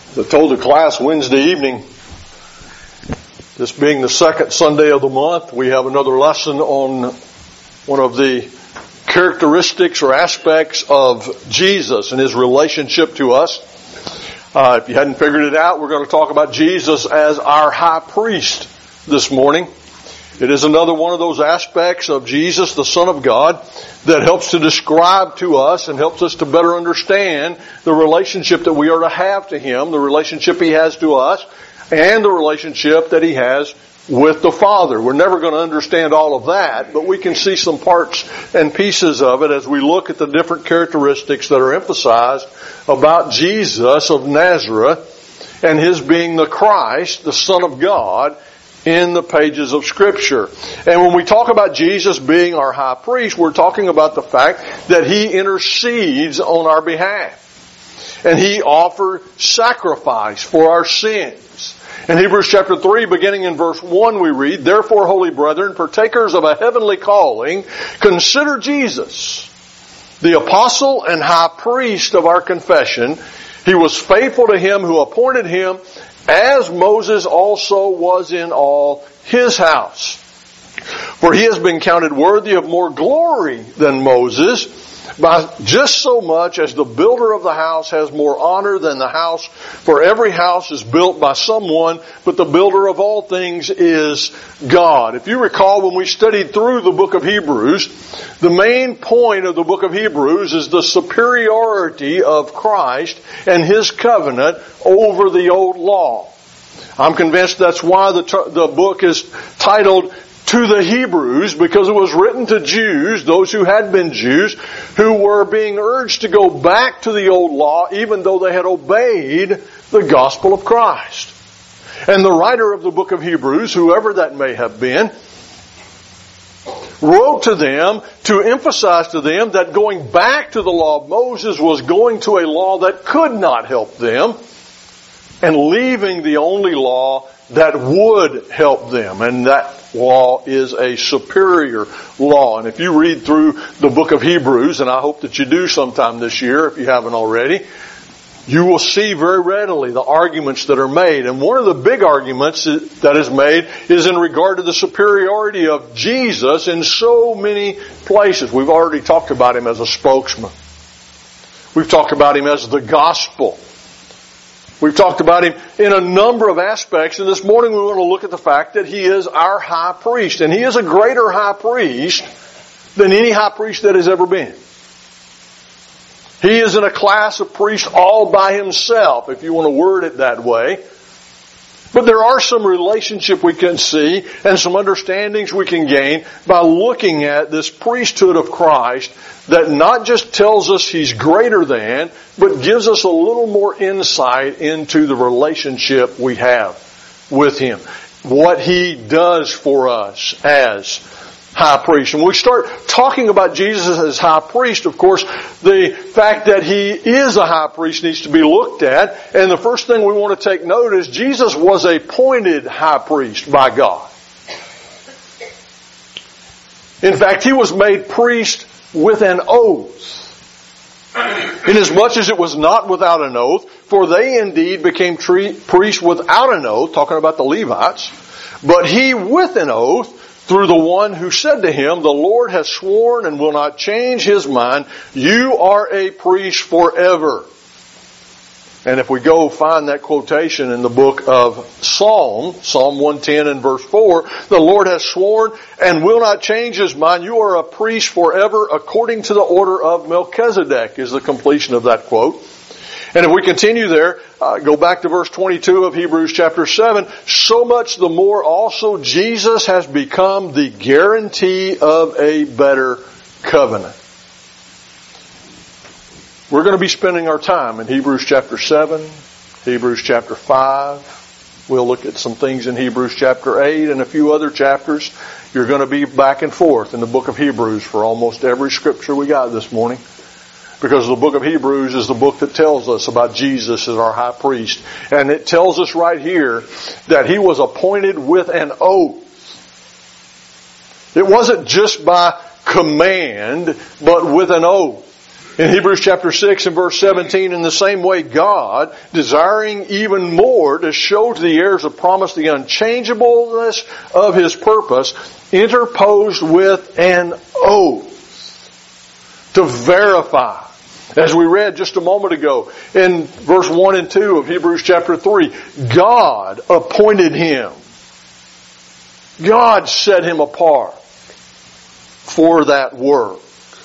I told the class Wednesday evening, this being the second Sunday of the month, we have another lesson on one of the characteristics or aspects of Jesus and His relationship to us. If you hadn't figured it out, we're going to talk about Jesus as our high priest this morning. It is another one of those aspects of Jesus, the Son of God, that helps to describe to us and helps us to better understand the relationship that we are to have to Him, the relationship He has to us, and the relationship that He has with the Father. We're never going to understand all of that, but we can see some parts and pieces of it as we look at the different characteristics that are emphasized about Jesus of Nazareth and His being the Christ, the Son of God, in the pages of Scripture. And when we talk about Jesus being our high priest, we're talking about the fact that He intercedes on our behalf. And He offered sacrifice for our sins. In Hebrews chapter 3, beginning in verse 1, we read, "Therefore, holy brethren, partakers of a heavenly calling, consider Jesus, the apostle and high priest of our confession. He was faithful to Him who appointed Him, as Moses also was in all his house. For he has been counted worthy of more glory than Moses, by just so much as the builder of the house has more honor than the house. For every house is built by someone, but the builder of all things is God." If you recall, when we studied through the book of Hebrews, the main point of the book of Hebrews is the superiority of Christ and His covenant over the old law. I'm convinced that's why the book is titled "To the Hebrews," because it was written to Jews, those who had been Jews, who were being urged to go back to the old law even though they had obeyed the gospel of Christ. And the writer of the book of Hebrews, whoever that may have been, wrote to them to emphasize to them that going back to the law of Moses was going to a law that could not help them, and leaving the only law that would help them. And that law is a superior law. And if you read through the book of Hebrews, and I hope that you do sometime this year if you haven't already, you will see very readily the arguments that are made. And one of the big arguments that is made is in regard to the superiority of Jesus in so many places. We've already talked about Him as a spokesman. We've talked about Him as the gospel. We've talked about Him in a number of aspects, and this morning we want to look at the fact that He is our high priest. And He is a greater high priest than any high priest that has ever been. He is in a class of priests all by Himself, if you want to word it that way. But there are some relationship we can see and some understandings we can gain by looking at this priesthood of Christ that not just tells us He's greater than, but gives us a little more insight into the relationship we have with Him. What He does for us as high priest. And when we start talking about Jesus as high priest, of course, the fact that He is a high priest needs to be looked at. And the first thing we want to take note is Jesus was appointed high priest by God. In fact, He was made priest with an oath. Inasmuch as it was not without an oath, for they indeed became priests without an oath, talking about the Levites, but He with an oath, through the one who said to Him, "The Lord has sworn and will not change His mind. You are a priest forever." And if we go find that quotation in the book of Psalm 110 and verse 4, "The Lord has sworn and will not change His mind. You are a priest forever according to the order of Melchizedek," is the completion of that quote. And if we continue there, go back to verse 22 of Hebrews chapter 7, "So much the more also Jesus has become the guarantee of a better covenant." We're going to be spending our time in Hebrews chapter 7, Hebrews chapter 5. We'll look at some things in Hebrews chapter 8 and a few other chapters. You're going to be back and forth in the book of Hebrews for almost every scripture we got this morning. Because the book of Hebrews is the book that tells us about Jesus as our high priest. And it tells us right here that He was appointed with an oath. It wasn't just by command, but with an oath. In Hebrews chapter 6 and verse 17, in the same way God, desiring even more to show to the heirs of promise the unchangeableness of His purpose, interposed with an oath to verify. As we read just a moment ago in verse 1 and 2 of Hebrews chapter 3, God appointed him. God set him apart for that work.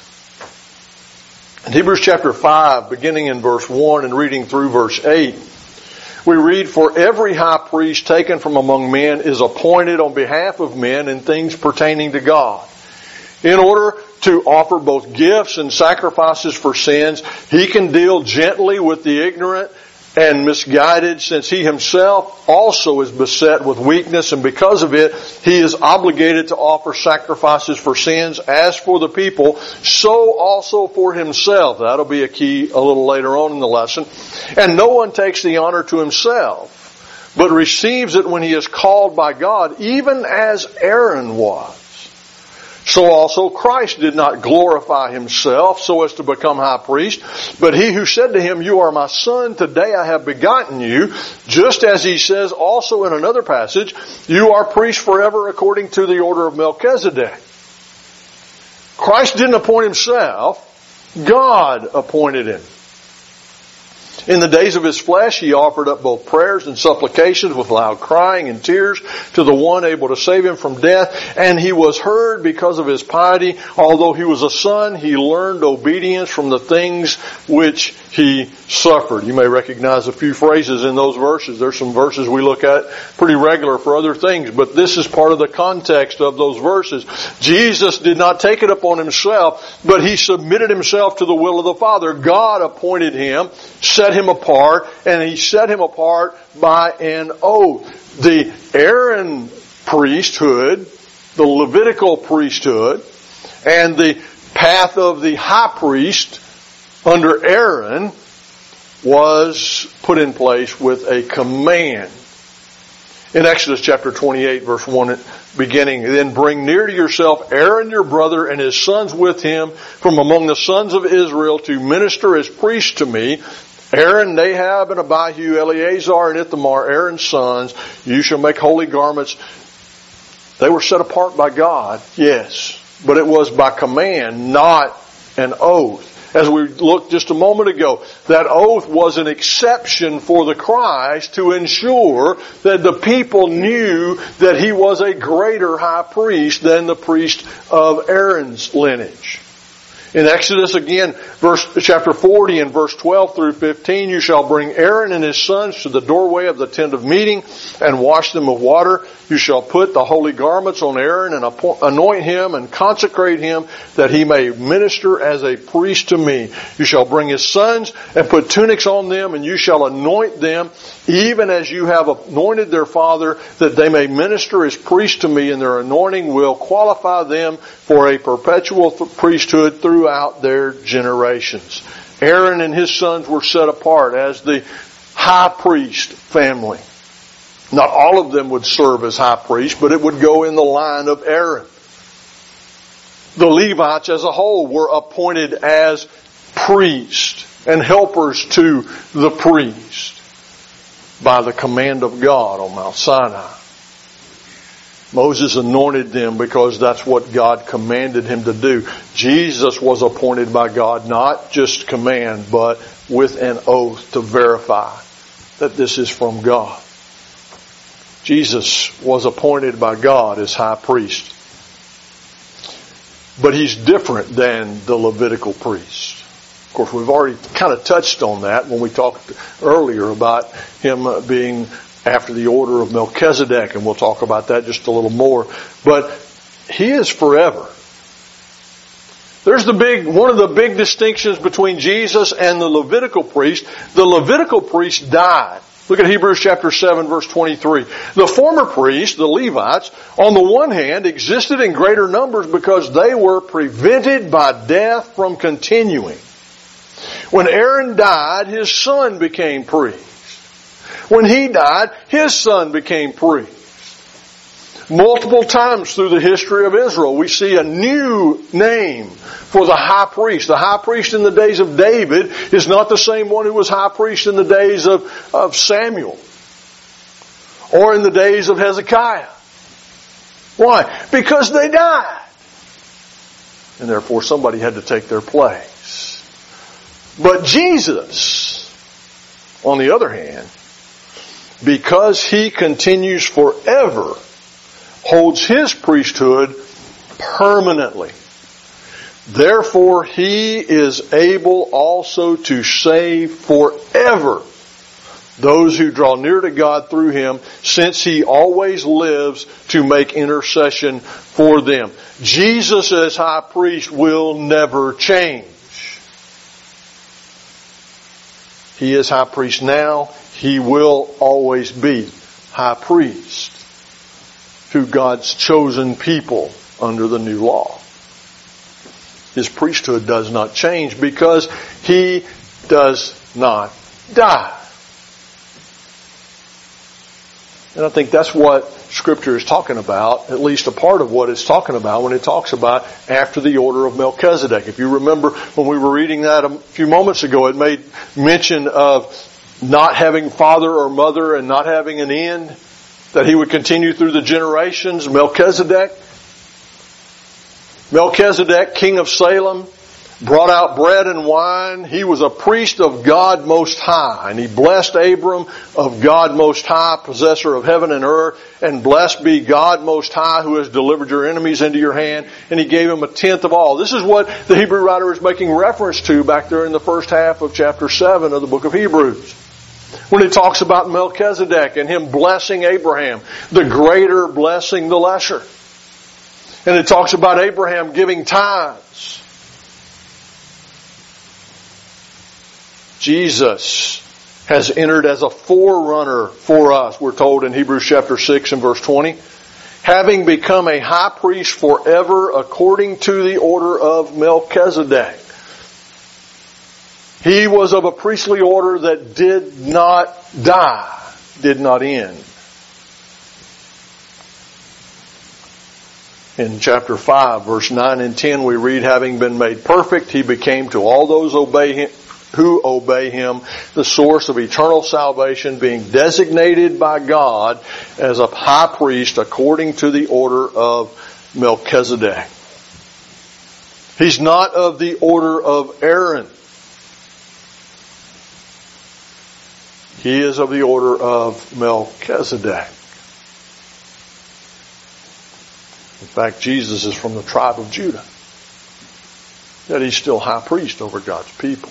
In Hebrews chapter 5, beginning in verse 1 and reading through verse 8, we read, "For every high priest taken from among men is appointed on behalf of men in things pertaining to God, in order to offer both gifts and sacrifices for sins. He can deal gently with the ignorant and misguided, since he himself also is beset with weakness, and because of it he is obligated to offer sacrifices for sins. As for the people, so also for himself." That'll be a key a little later on in the lesson. "And no one takes the honor to himself, but receives it when he is called by God, even as Aaron was. So also Christ did not glorify himself so as to become high priest, but he who said to him, 'You are my son, today I have begotten you,' just as he says also in another passage, 'You are priest forever according to the order of Melchizedek.'" Christ didn't appoint himself, God appointed him. "In the days of his flesh he offered up both prayers and supplications with loud crying and tears to the one able to save him from death. And he was heard because of his piety. Although he was a son, he learned obedience from the things which he suffered." You may recognize a few phrases in those verses. There's some verses we look at pretty regular for other things, but this is part of the context of those verses. Jesus did not take it upon himself, but he submitted himself to the will of the Father. God appointed him, set him apart, and he set him apart by an oath. The Aaron priesthood, the Levitical priesthood, and the path of the high priest under Aaron was put in place with a command. In Exodus chapter 28 verse 1 beginning, "Then bring near to yourself Aaron your brother and his sons with him from among the sons of Israel to minister as priests to me. Aaron, Nadab, and Abihu, Eleazar, and Ithamar, Aaron's sons. You shall make holy garments." They were set apart by God, yes, but it was by command, not an oath. As we looked just a moment ago, that oath was an exception for the Christ to ensure that the people knew that he was a greater high priest than the priest of Aaron's lineage. In Exodus again, chapter 40 and verse 12 through 15, "You shall bring Aaron and his sons to the doorway of the tent of meeting and wash them with water. You shall put the holy garments on Aaron and anoint him and consecrate him that he may minister as a priest to me. You shall bring his sons and put tunics on them, and you shall anoint them even as you have anointed their father, that they may minister as priests to me, and their anointing will qualify them for a perpetual priesthood throughout their generations." Aaron and his sons were set apart as the high priest family. Not all of them would serve as high priests, but it would go in the line of Aaron. The Levites as a whole were appointed as priests and helpers to the priest by the command of God on Mount Sinai. Moses anointed them because that's what God commanded him to do. Jesus was appointed by God, not just command, but with an oath to verify that this is from God. Jesus was appointed by God as high priest. But he's different than the Levitical priest. Of course, we've already kind of touched on that when we talked earlier about him being after the order of Melchizedek, and we'll talk about that just a little more. But he is forever. There's one of the big distinctions between Jesus and the Levitical priest. The Levitical priest died. Look at Hebrews chapter 7 verse 23. The former priests, the Levites, on the one hand existed in greater numbers because they were prevented by death from continuing. When Aaron died, his son became priest. When he died, his son became priest. Multiple times through the history of Israel, we see a new name for the high priest. The high priest in the days of David is not the same one who was high priest in the days of Samuel or in the days of Hezekiah. Why? Because they died. And therefore somebody had to take their place. But Jesus, on the other hand, because He continues forever, holds His priesthood permanently. Therefore, He is able also to save forever those who draw near to God through Him, since He always lives to make intercession for them. Jesus as high priest will never change. He is high priest now. He will always be high priest to God's chosen people under the new law. His priesthood does not change because He does not die. And I think that's what Scripture is talking about, at least a part of what it's talking about when it talks about after the order of Melchizedek. If you remember when we were reading that a few moments ago, it made mention of not having father or mother and not having an end, that he would continue through the generations. Melchizedek, king of Salem, brought out bread and wine. He was a priest of God Most High, and he blessed Abram of God Most High, possessor of heaven and earth, and blessed be God Most High, who has delivered your enemies into your hand, and he gave him a tenth of all. This is what the Hebrew writer is making reference to back there in the first half of chapter 7 of the book of Hebrews, when he talks about Melchizedek and him blessing Abraham, the greater blessing the lesser. And it talks about Abraham giving tithes. Jesus has entered as a forerunner for us, we're told in Hebrews chapter 6 and verse 20. Having become a high priest forever according to the order of Melchizedek. He was of a priestly order that did not die, did not end. In chapter 5, verse 9 and 10, we read, having been made perfect, He became to all those who obey Him the source of eternal salvation, being designated by God as a high priest according to the order of Melchizedek. He's not of the order of Aaron. He is of the order of Melchizedek. In fact, Jesus is from the tribe of Judah. Yet He's still high priest over God's people.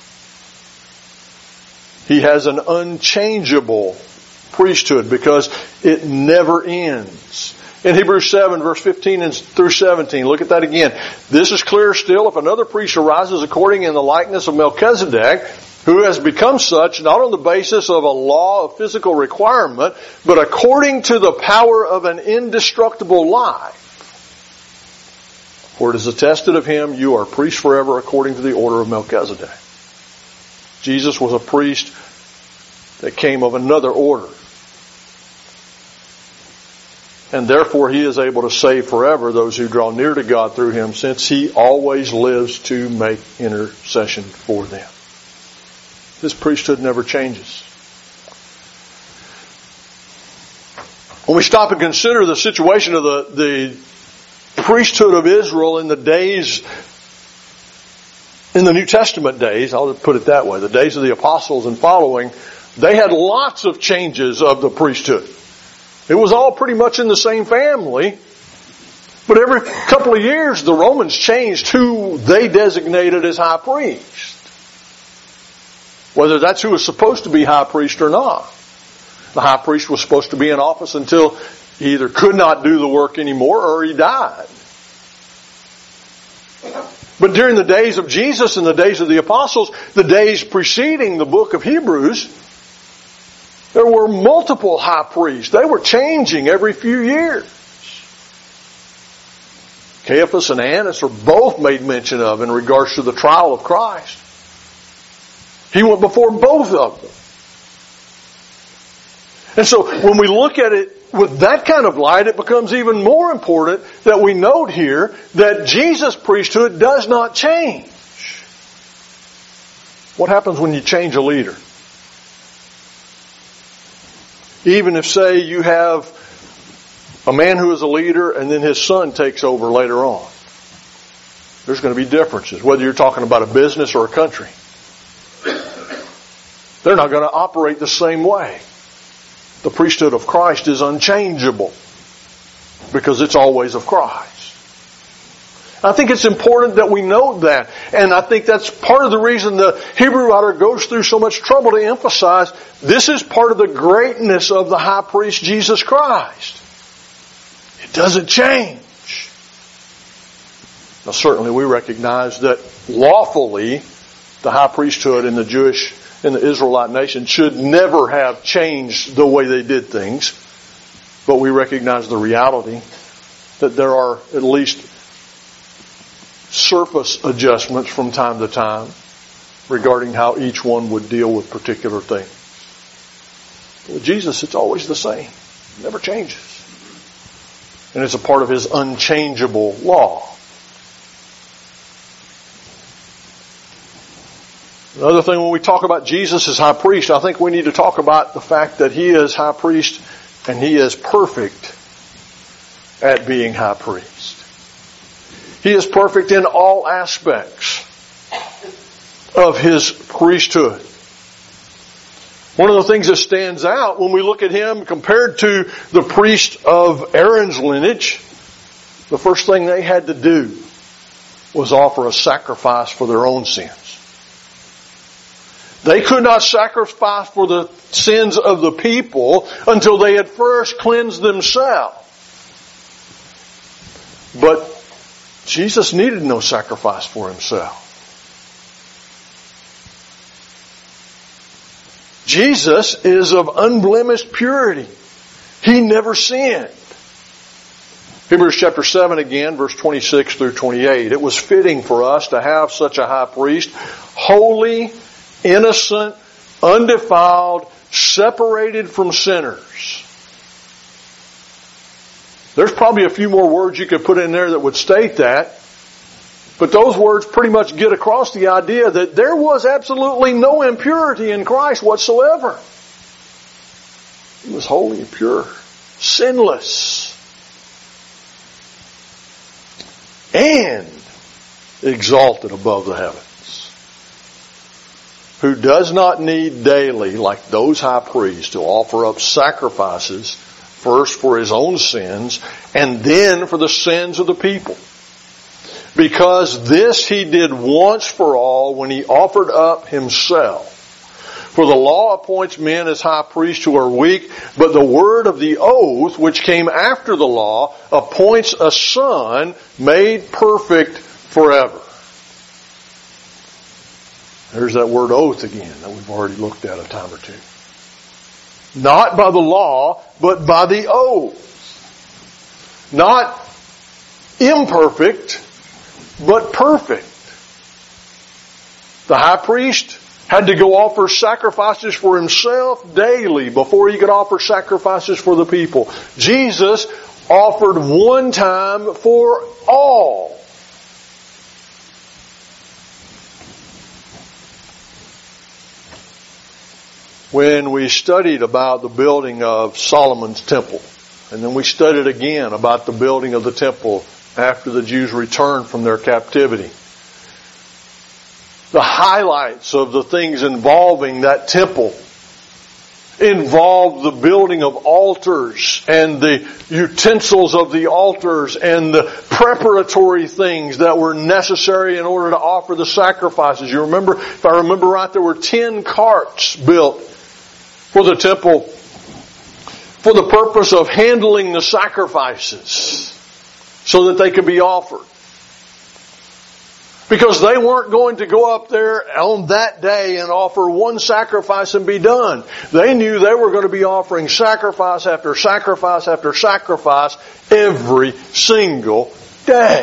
He has an unchangeable priesthood because it never ends. In Hebrews 7, verse 15 through 17, look at that again. This is clear still. If another priest arises according in the likeness of Melchizedek, who has become such not on the basis of a law of physical requirement, but according to the power of an indestructible life. For it is attested of Him, you are priests forever according to the order of Melchizedek. Jesus was a priest that came of another order. And therefore He is able to save forever those who draw near to God through Him, since He always lives to make intercession for them. This priesthood never changes. When we stop and consider the situation of the priesthood of Israel in the days, in the New Testament days, I'll put it that way, the days of the apostles and following, they had lots of changes of the priesthood. It was all pretty much in the same family, but every couple of years the Romans changed who they designated as high priest. Whether that's who was supposed to be high priest or not. The high priest was supposed to be in office until he either could not do the work anymore or he died. But during the days of Jesus and the days of the apostles, the days preceding the book of Hebrews, there were multiple high priests. They were changing every few years. Caiaphas and Annas are both made mention of in regards to the trial of Christ. He went before both of them. And so when we look at it with that kind of light, it becomes even more important that we note here that Jesus' priesthood does not change. What happens when you change a leader? Even if, say, you have a man who is a leader and then his son takes over later on. There's going to be differences, whether you're talking about a business or a country. They're not going to operate the same way. The priesthood of Christ is unchangeable because it's always of Christ. I think it's important that we note that. And I think that's part of the reason the Hebrew writer goes through so much trouble to emphasize this is part of the greatness of the high priest Jesus Christ. It doesn't change. Now certainly we recognize that lawfully the high priesthood in the Israelite nation should never have changed the way they did things. But we recognize the reality that there are at least surface adjustments from time to time regarding how each one would deal with particular things. With Jesus, it's always the same. It never changes. And it's a part of His unchangeable law. Another thing, when we talk about Jesus as high priest, I think we need to talk about the fact that He is high priest and He is perfect at being high priest. He is perfect in all aspects of His priesthood. One of the things that stands out when we look at Him compared to the priest of Aaron's lineage, the first thing they had to do was offer a sacrifice for their own sins. They could not sacrifice for the sins of the people until they had first cleansed themselves. But Jesus needed no sacrifice for Himself. Jesus is of unblemished purity. He never sinned. Hebrews chapter 7 again, verse 26 through 28. It was fitting for us to have such a high priest, holy, innocent, undefiled, separated from sinners. There's probably a few more words you could put in there that would state that. But those words pretty much get across the idea that there was absolutely no impurity in Christ whatsoever. He was holy and pure, sinless, and exalted above the heavens. Who does not need daily, like those high priests, to offer up sacrifices, first for His own sins, and then for the sins of the people. Because this He did once for all when He offered up Himself. For the law appoints men as high priests who are weak, but the word of the oath, which came after the law, appoints a Son made perfect forever. There's that word oath again that we've already looked at a time or two. Not by the law, but by the oath. Not imperfect, but perfect. The high priest had to go offer sacrifices for himself daily before he could offer sacrifices for the people. Jesus offered one time for all. When we studied about the building of Solomon's temple, and then we studied again about the building of the temple after the Jews returned from their captivity, the highlights of the things involving that temple involved the building of altars and the utensils of the altars and the preparatory things that were necessary in order to offer the sacrifices. You remember, if I remember right, there were 10 carts built for the temple for the purpose of handling the sacrifices so that they could be offered. Because they weren't going to go up there on that day and offer one sacrifice and be done. They knew they were going to be offering sacrifice after sacrifice after sacrifice every single day.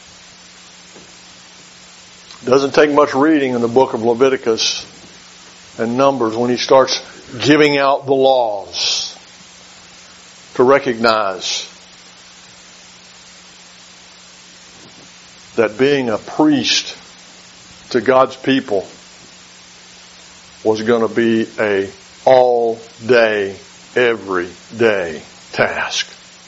It doesn't take much reading in the book of Leviticus and Numbers when he starts giving out the laws to recognize that being a priest to God's people was going to be a all day, every day task.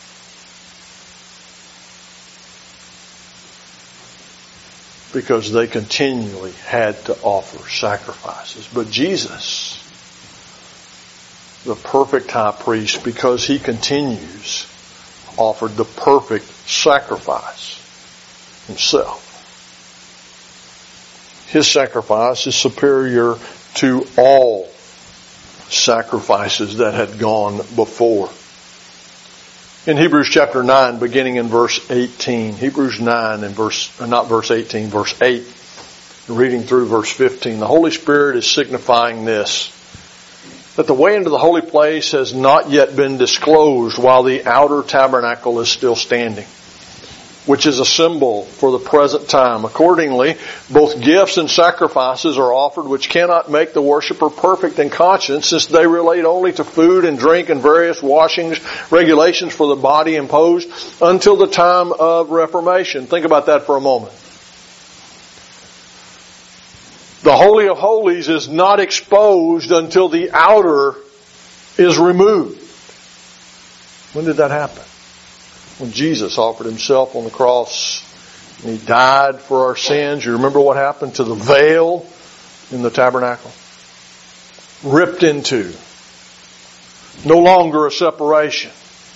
Because they continually had to offer sacrifices. But Jesus, the perfect high priest, because he continues, offered the perfect sacrifice himself. His sacrifice is superior to all sacrifices that had gone before. In Hebrews chapter 9, beginning in verse 18, Hebrews 9 and verse 18, verse 8, reading through verse 15, the Holy Spirit is signifying this, that the way into the holy place has not yet been disclosed while the outer tabernacle is still standing, which is a symbol for the present time. Accordingly, both gifts and sacrifices are offered which cannot make the worshiper perfect in conscience, since they relate only to food and drink and various washings, regulations for the body imposed until the time of Reformation. Think about that for a moment. The Holy of Holies is not exposed until the outer is removed. When did that happen? When Jesus offered himself on the cross and he died for our sins. You remember what happened to the veil in the tabernacle? Ripped into. No longer a separation.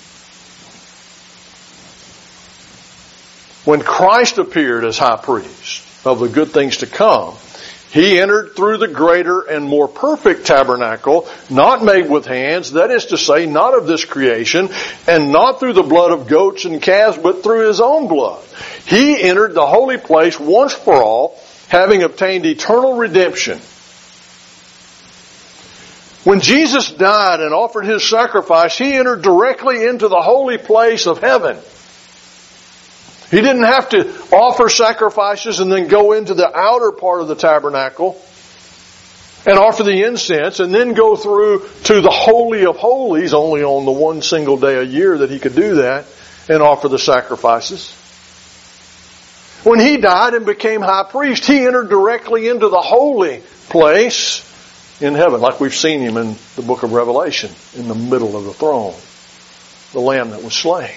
When Christ appeared as high priest of the good things to come, he entered through the greater and more perfect tabernacle, not made with hands, that is to say, not of this creation, and not through the blood of goats and calves, but through his own blood. He entered the holy place once for all, having obtained eternal redemption. When Jesus died and offered his sacrifice, he entered directly into the holy place of heaven. He didn't have to offer sacrifices and then go into the outer part of the tabernacle and offer the incense and then go through to the Holy of Holies, only on the one single day a year that he could do that, and offer the sacrifices. When he died and became high priest, he entered directly into the holy place in heaven, like we've seen him in the book of Revelation, in the middle of the throne, the Lamb that was slain.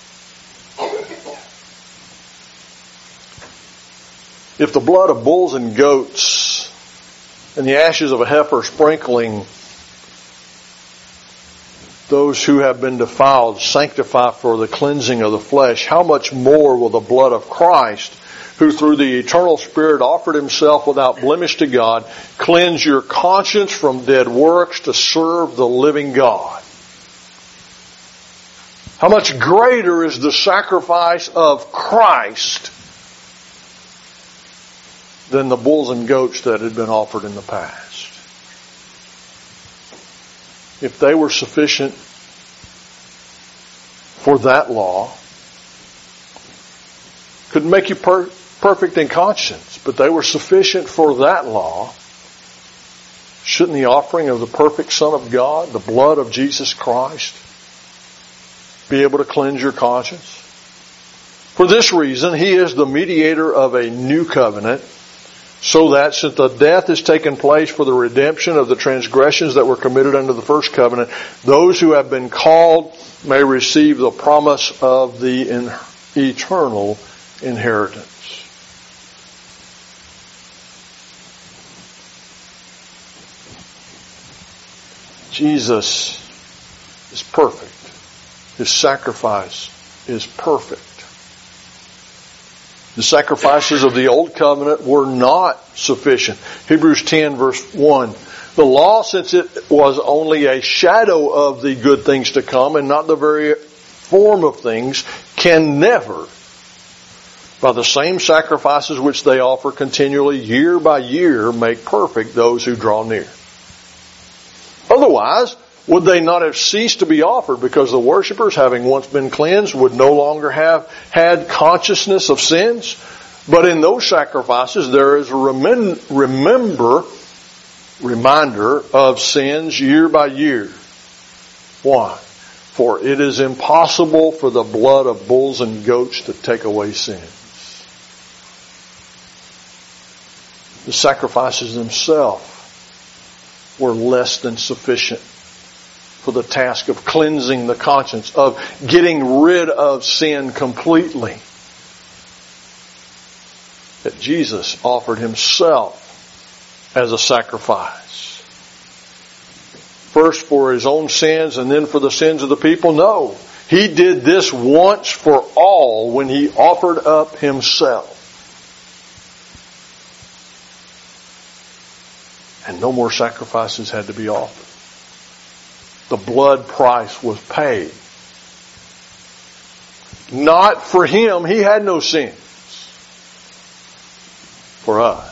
If the blood of bulls and goats and the ashes of a heifer sprinkling those who have been defiled sanctify for the cleansing of the flesh, how much more will the blood of Christ, who through the eternal Spirit offered himself without blemish to God, cleanse your conscience from dead works to serve the living God? How much greater is the sacrifice of Christ than the bulls and goats that had been offered in the past? If they were sufficient for that law, couldn't make you perfect in conscience, but they were sufficient for that law, shouldn't the offering of the perfect Son of God, the blood of Jesus Christ, be able to cleanse your conscience? For this reason, he is the mediator of a new covenant, so that since the death has taken place for the redemption of the transgressions that were committed under the first covenant, those who have been called may receive the promise of the eternal inheritance. Jesus is perfect. His sacrifice is perfect. The sacrifices of the old covenant were not sufficient. Hebrews 10 verse 1. The law, since it was only a shadow of the good things to come and not the very form of things, can never, by the same sacrifices which they offer continually year by year, make perfect those who draw near. Otherwise, would they not have ceased to be offered, because the worshippers, having once been cleansed, would no longer have had consciousness of sins? But in those sacrifices there is a reminder of sins year by year. Why? For it is impossible for the blood of bulls and goats to take away sins. The sacrifices themselves were less than sufficient for the task of cleansing the conscience, of getting rid of sin completely. That Jesus offered Himself as a sacrifice. First for His own sins and then for the sins of the people? No. He did this once for all when He offered up Himself. And no more sacrifices had to be offered. The blood price was paid. Not for Him. He had no sins. For us.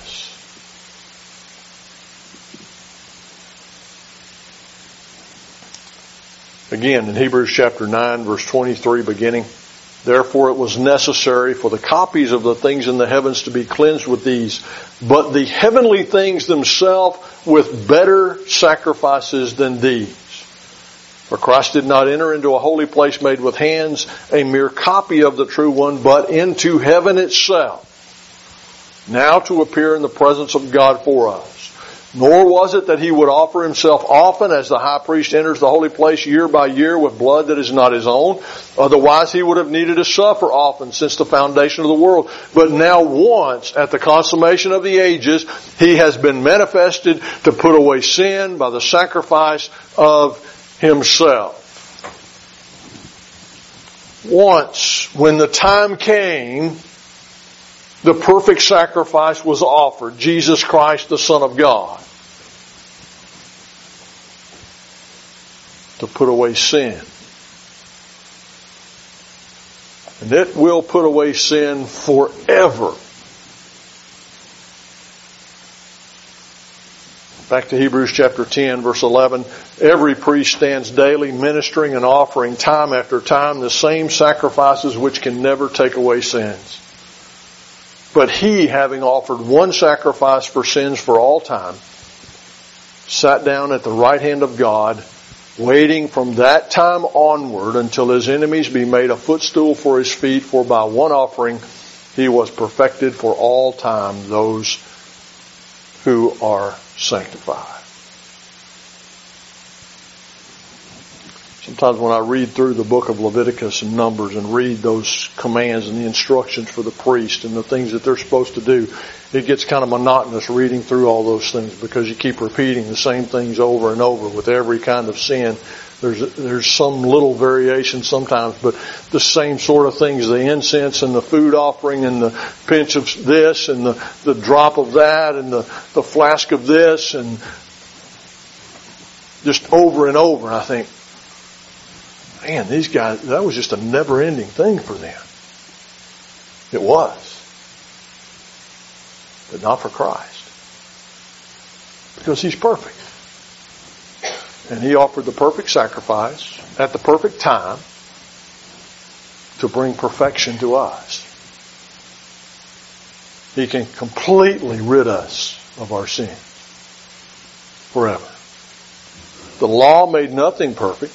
Again, in Hebrews chapter 9, verse 23 beginning, therefore it was necessary for the copies of the things in the heavens to be cleansed with these, but the heavenly things themselves with better sacrifices than these. For Christ did not enter into a holy place made with hands, a mere copy of the true one, but into heaven itself, now to appear in the presence of God for us. Nor was it that He would offer Himself often as the high priest enters the holy place year by year with blood that is not his own. Otherwise He would have needed to suffer often since the foundation of the world. But now once, at the consummation of the ages, He has been manifested to put away sin by the sacrifice of Himself. Once, when the time came, the perfect sacrifice was offered, Jesus Christ, the Son of God, to put away sin. And it will put away sin forever. Back to Hebrews chapter 10, verse 11. Every priest stands daily ministering and offering time after time the same sacrifices which can never take away sins. But He, having offered one sacrifice for sins for all time, sat down at the right hand of God, waiting from that time onward until His enemies be made a footstool for His feet. For by one offering He was perfected for all time those who are sanctified. Sometimes when I read through the book of Leviticus and Numbers and read those commands and the instructions for the priest and the things that they're supposed to do, it gets kind of monotonous reading through all those things because you keep repeating the same things over and over with every kind of sin. There's some little variation sometimes, but the same sort of things, the incense and the food offering and the pinch of this and the drop of that and the flask of this, and just over and over. And I think, man, these guys, that was just a never-ending thing for them. It was. But not for Christ. Because He's perfect. And He offered the perfect sacrifice at the perfect time to bring perfection to us. He can completely rid us of our sin forever. The law made nothing perfect.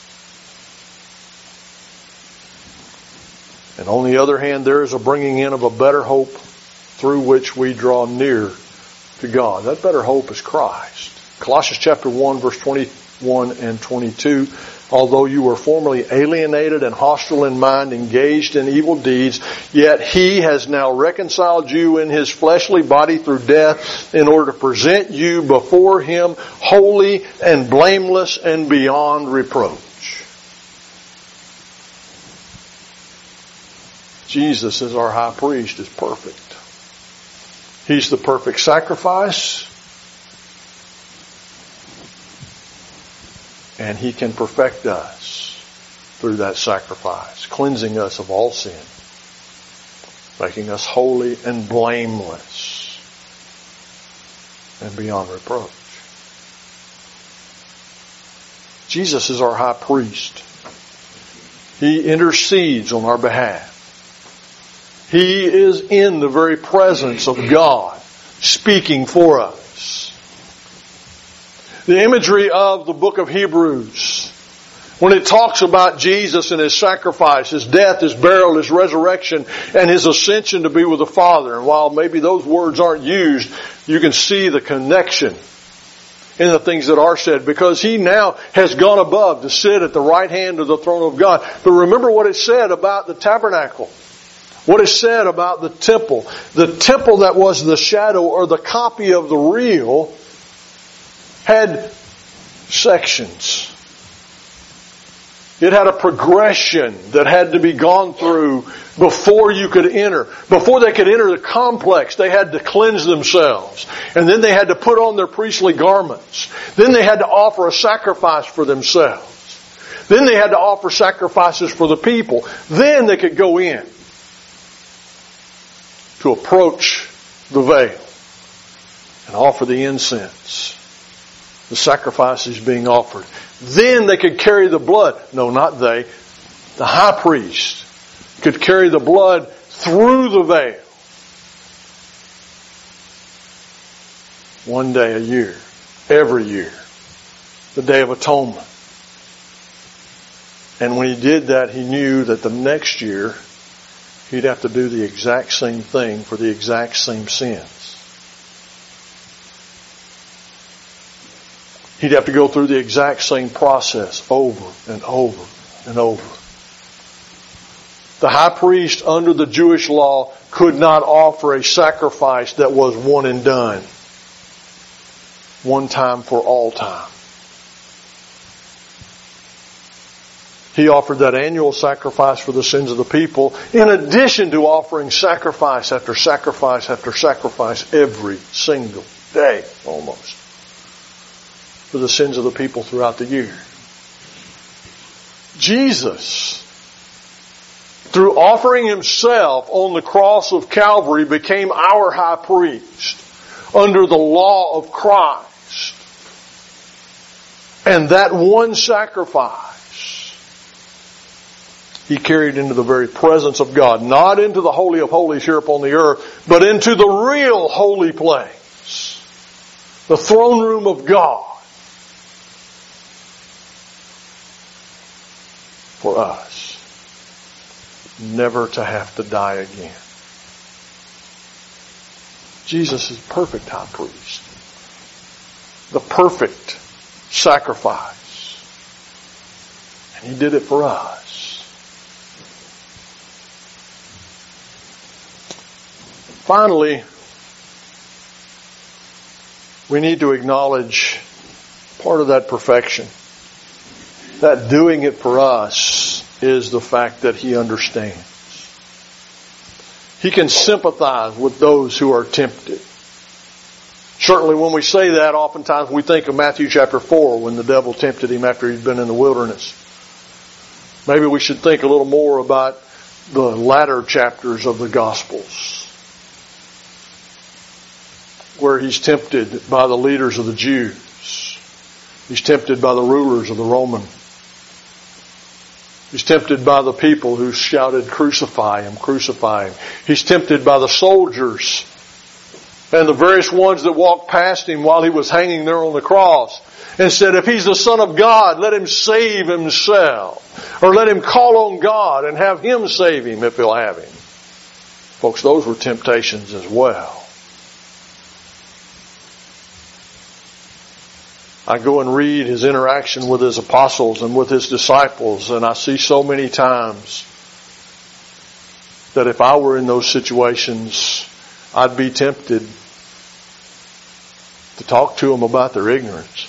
And on the other hand, there is a bringing in of a better hope through which we draw near to God. That better hope is Christ. Colossians chapter 1, verse 21 and 22. Although you were formerly alienated and hostile in mind, engaged in evil deeds, yet He has now reconciled you in His fleshly body through death in order to present you before Him holy and blameless and beyond reproach. Jesus, as our high priest, is perfect. He's the perfect sacrifice. And He can perfect us through that sacrifice, cleansing us of all sin, making us holy and blameless and beyond reproach. Jesus is our high priest. He intercedes on our behalf. He is in the very presence of God, speaking for us. The imagery of the book of Hebrews When it talks about Jesus and His sacrifice, His death, His burial, His resurrection, and His ascension to be with the Father. And while maybe those words aren't used, you can see the connection in the things that are said, because He now has gone above to sit at the right hand of the throne of God. But remember what it said about the tabernacle. What it said about the temple. The temple that was the shadow or the copy of the real had sections. It had a progression that had to be gone through before you could enter. Before they could enter the complex, they had to cleanse themselves. And then they had to put on their priestly garments. Then they had to offer a sacrifice for themselves. Then they had to offer sacrifices for the people. Then they could go in to approach the veil and offer the incense. The sacrifices being offered. Then they could carry the blood. No, not they. The high priest could carry the blood through the veil. One day a year. Every year. The Day of Atonement. And when he did that, he knew that the next year he'd have to do the exact same thing for the exact same sins. He'd have to go through the exact same process over and over and over. The high priest under the Jewish law could not offer a sacrifice that was one and done. One time for all time. He offered that annual sacrifice for the sins of the people, in addition to offering sacrifice after sacrifice after sacrifice every single day, almost, for the sins of the people throughout the year. Jesus, through offering Himself on the cross of Calvary, became our high priest under the law of Christ. And that one sacrifice He carried into the very presence of God, not into the Holy of Holies here upon the earth, but into the real holy place, the throne room of God, for us, never to have to die again. Jesus is perfect high priest, the perfect sacrifice, and He did it for us. Finally, we need to acknowledge part of that perfection. That doing it for us is the fact that He understands. He can sympathize with those who are tempted. Certainly when we say that, oftentimes we think of Matthew chapter 4 when the devil tempted Him after He'd been in the wilderness. Maybe we should think a little more about the latter chapters of the Gospels, where He's tempted by the leaders of the Jews. He's tempted by the rulers of the Roman. He's tempted by the people who shouted, "Crucify Him, crucify Him." He's tempted by the soldiers and the various ones that walked past Him while He was hanging there on the cross and said, "If He's the Son of God, let Him save Himself. Or let Him call on God and have Him save Him if He'll have Him." Folks, those were temptations as well. I go and read His interaction with His apostles and with His disciples, and I see so many times that if I were in those situations, I'd be tempted to talk to them about their ignorance.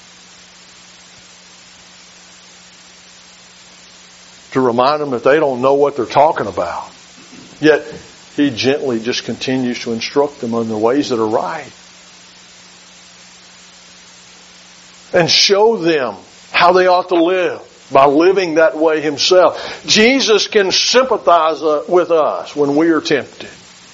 To remind them that they don't know what they're talking about. Yet, He gently just continues to instruct them on the ways that are right. And show them how they ought to live by living that way Himself. Jesus can sympathize with us when we are tempted.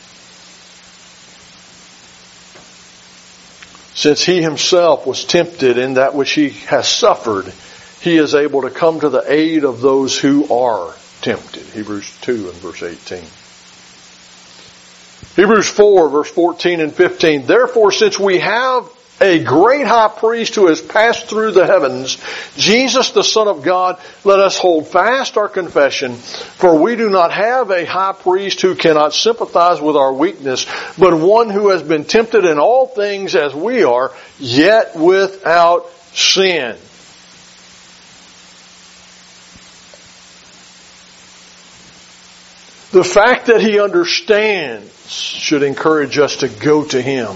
Since He Himself was tempted in that which He has suffered, He is able to come to the aid of those who are tempted. Hebrews 2 and verse 18. Hebrews 4 verse 14 and 15. Therefore, since we have a great high priest who has passed through the heavens, Jesus the Son of God, let us hold fast our confession, for we do not have a high priest who cannot sympathize with our weakness, but one who has been tempted in all things as we are, yet without sin. The fact that He understands should encourage us to go to Him.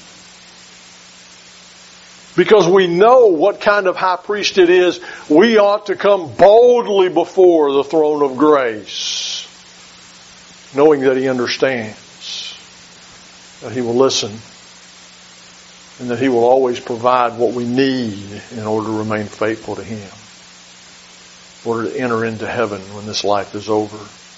Because we know what kind of high priest it is, we ought to come boldly before the throne of grace, knowing that He understands, that He will listen, and that He will always provide what we need in order to remain faithful to Him, in order to enter into heaven when this life is over.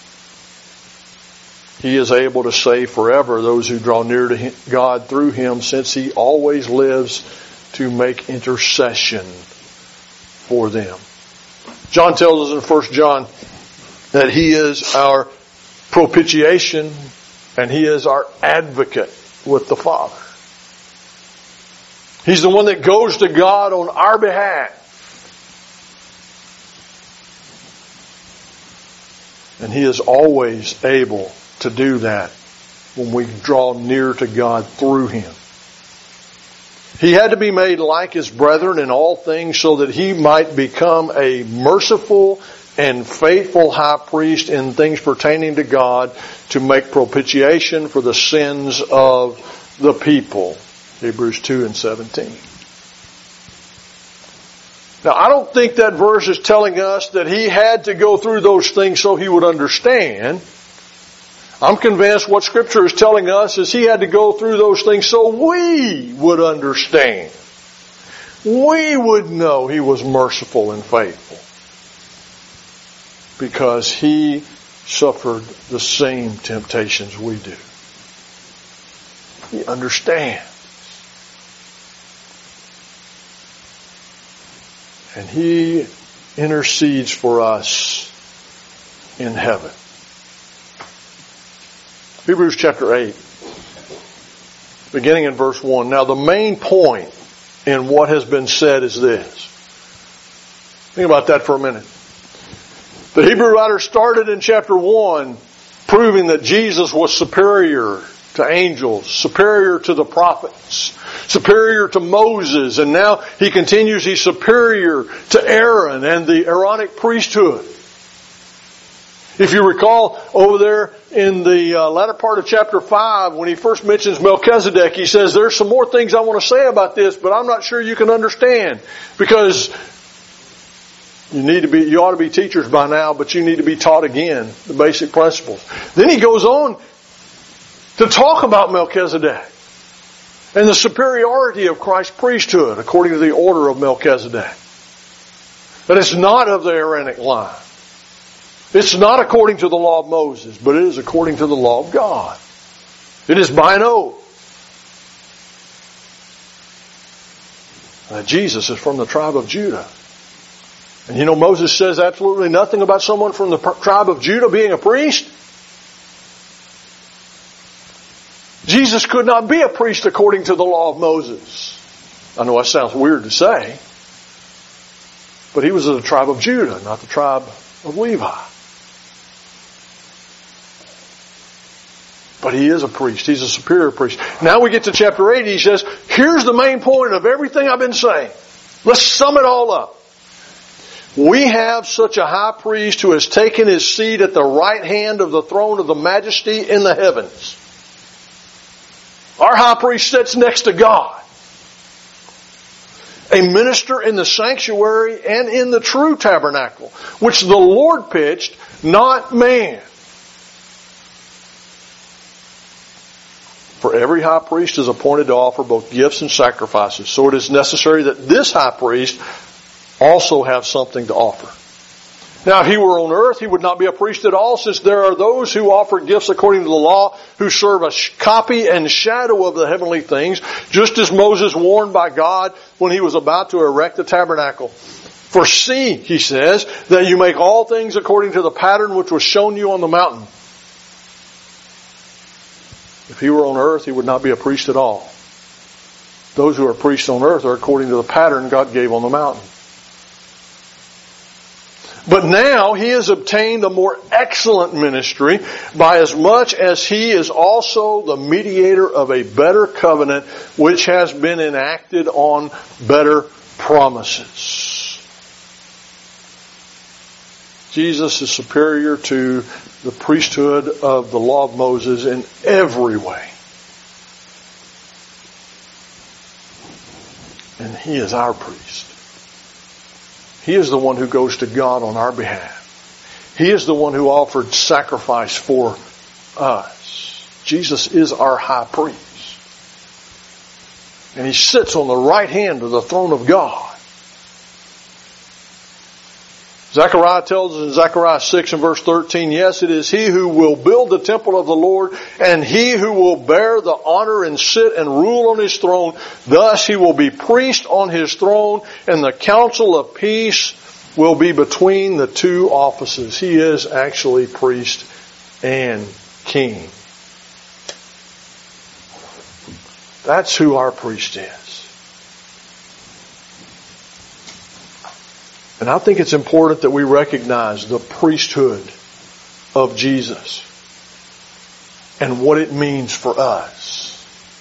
He is able to save forever those who draw near to God through Him, since He always lives to make intercession for them. John tells us in 1 John that He is our propitiation and He is our advocate with the Father. He's the one that goes to God on our behalf. And He is always able to do that when we draw near to God through Him. He had to be made like His brethren in all things so that He might become a merciful and faithful high priest in things pertaining to God to make propitiation for the sins of the people. Hebrews 2:17. Now, I don't think that verse is telling us that He had to go through those things so He would understand. I'm convinced what Scripture is telling us is He had to go through those things so we would understand. We would know He was merciful and faithful. Because He suffered the same temptations we do. He understands. And He intercedes for us in heaven. Hebrews chapter 8, beginning in verse 1. Now the main point in what has been said is this. Think about that for a minute. The Hebrew writer started in chapter 1 proving that Jesus was superior to angels, superior to the prophets, superior to Moses, and now he continues, He's superior to Aaron and the Aaronic priesthood. If you recall over there in the latter part of chapter 5, when he first mentions Melchizedek, he says, there's some more things I want to say about this, but I'm not sure you can understand. Because you ought to be teachers by now, but you need to be taught again the basic principles. Then he goes on to talk about Melchizedek and the superiority of Christ's priesthood according to the order of Melchizedek. That it's not of the Aaronic line. It's not according to the law of Moses, but it is according to the law of God. It is by an oath. Jesus is from the tribe of Judah. And you know, Moses says absolutely nothing about someone from the tribe of Judah being a priest. Jesus could not be a priest according to the law of Moses. I know that sounds weird to say. But He was of the tribe of Judah, not the tribe of Levi. But He is a priest. He's a superior priest. Now we get to chapter 8. He says, here's the main point of everything I've been saying. Let's sum it all up. We have such a high priest who has taken His seat at the right hand of the throne of the majesty in the heavens. Our high priest sits next to God. A minister in the sanctuary and in the true tabernacle, which the Lord pitched, not man. For every high priest is appointed to offer both gifts and sacrifices. So it is necessary that this high priest also have something to offer. Now, if He were on earth, He would not be a priest at all, since there are those who offer gifts according to the law, who serve a copy and shadow of the heavenly things, just as Moses warned by God when he was about to erect the tabernacle. For see, he says, that you make all things according to the pattern which was shown you on the mountain. If He were on earth, He would not be a priest at all, Those who are priests on earth are according to the pattern God gave on the mountain. But now he has obtained a more excellent ministry by as much as he is also the mediator of a better covenant which has been enacted on better promises. Jesus is superior to the priesthood of the law of Moses in every way. And he is our priest. He is the one who goes to God on our behalf. He is the one who offered sacrifice for us. Jesus is our high priest. And he sits on the right hand of the throne of God. Zechariah tells us in Zechariah 6 and verse 13, yes, it is he who will build the temple of the Lord, and he who will bear the honor and sit and rule on his throne. Thus he will be priest on his throne, and the council of peace will be between the two offices. He is actually priest and king. That's who our priest is. And I think it's important that we recognize the priesthood of Jesus and what it means for us.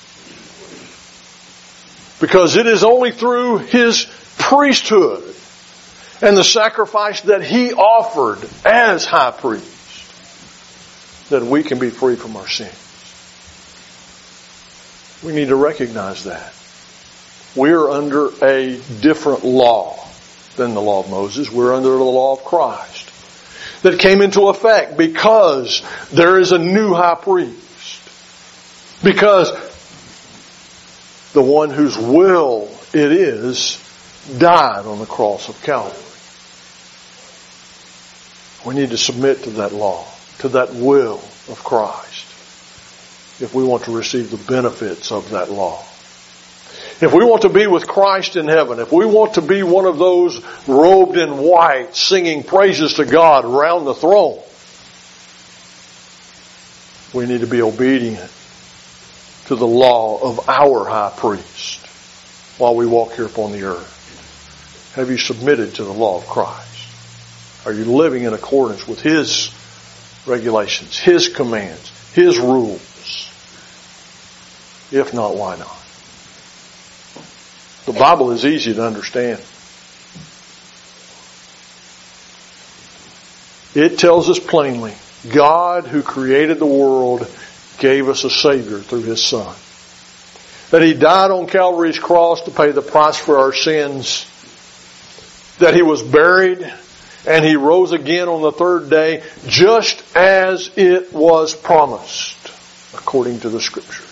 Because it is only through his priesthood and the sacrifice that he offered as high priest that we can be free from our sins. We need to recognize that. We are under a different law than the law of Moses. We're under the law of Christ that came into effect because there is a new high priest. Because the one whose will it is died on the cross of Calvary. We need to submit to that law, to that will of Christ, if we want to receive the benefits of that law. If we want to be with Christ in heaven, if we want to be one of those robed in white singing praises to God around the throne, we need to be obedient to the law of our high priest while we walk here upon the earth. Have you submitted to the law of Christ? Are you living in accordance with his regulations, his commands, his rules? If not, why not? The Bible is easy to understand. It tells us plainly, God who created the world gave us a Savior through his Son. That he died on Calvary's cross to pay the price for our sins. That he was buried and he rose again on the third day just as it was promised according to the Scriptures.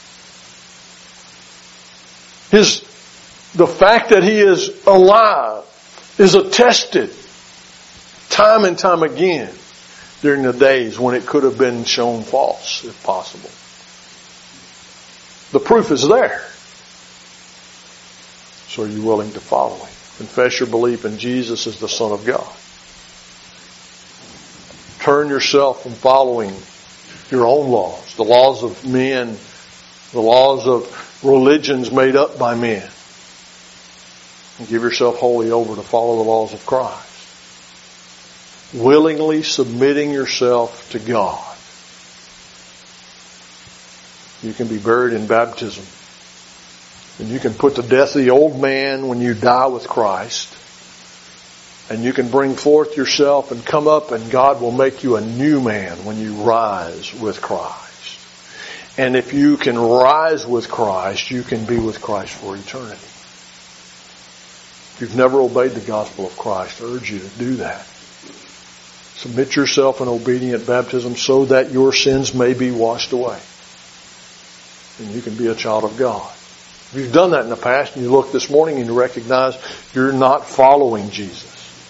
The fact that he is alive is attested time and time again during the days when it could have been shown false, if possible. The proof is there. So are you willing to follow him? Confess your belief in Jesus as the Son of God. Turn yourself from following your own laws, the laws of men, the laws of religions made up by men. And give yourself wholly over to follow the laws of Christ. Willingly submitting yourself to God. You can be buried in baptism. And you can put to death the old man when you die with Christ. And you can bring forth yourself and come up, and God will make you a new man when you rise with Christ. And if you can rise with Christ, you can be with Christ for eternity. If you've never obeyed the gospel of Christ, I urge you to do that. Submit yourself in obedient baptism so that your sins may be washed away. And you can be a child of God. If you've done that in the past and you look this morning and you recognize you're not following Jesus,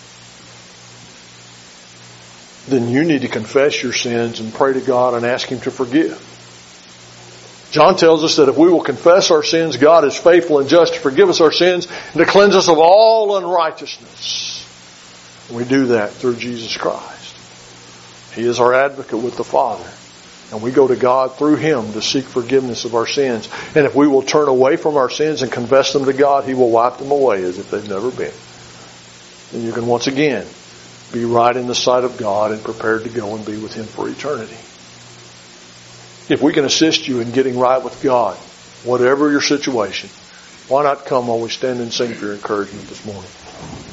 then you need to confess your sins and pray to God and ask him to forgive. John tells us that if we will confess our sins, God is faithful and just to forgive us our sins and to cleanse us of all unrighteousness. We do that through Jesus Christ. He is our advocate with the Father. And we go to God through Him to seek forgiveness of our sins. And if we will turn away from our sins and confess them to God, He will wipe them away as if they've never been. And you can once again be right in the sight of God and prepared to go and be with Him for eternity. If we can assist you in getting right with God, whatever your situation, why not come while we stand and sing for your encouragement this morning?